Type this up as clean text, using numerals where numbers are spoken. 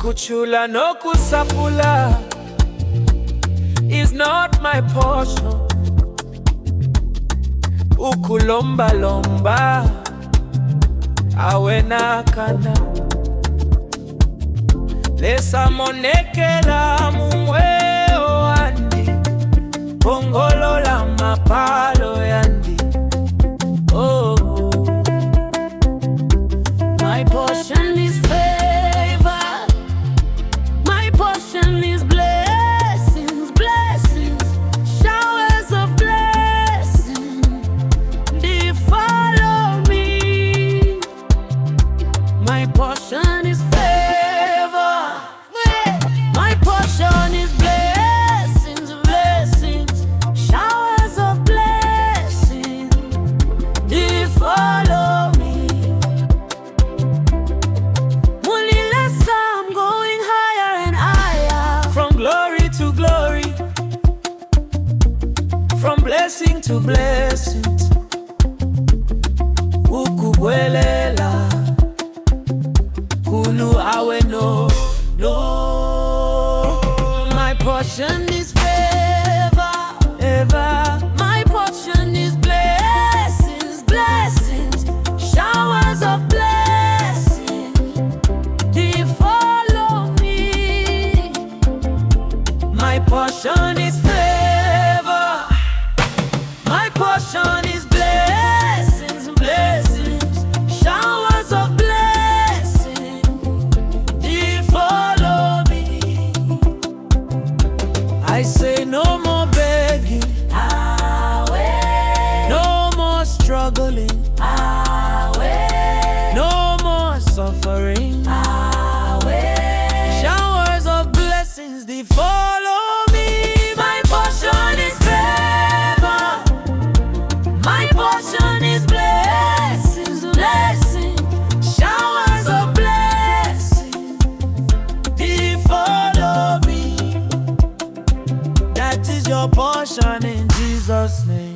Ukuchula no kusapula is not my portion. Ukulomba lomba awena kana lesa monekela mumweo andi pongolo la mapalo yandi. Oh, my portion is favor, my portion is blessings, blessings, showers of blessing, they follow me. My portion is favor, my portion is blessings, blessings, showers of blessing, they follow me. I'm going higher and higher, from glory to glory, from blessing to blessings. Ukubwelela kulu awe no. My portion is favor, ever. my portion is blessings, blessings, showers of blessing, they follow me. My portion is favor, my portion is blessings, blessings, showers of blessing, they follow me. I say no more begging, no more struggling, no more suffering. Showers of blessings, they follow me. My portion is favor, my portion is blessings, blessings, showers of blessing, They follow me. That is your portion in Jesus' name.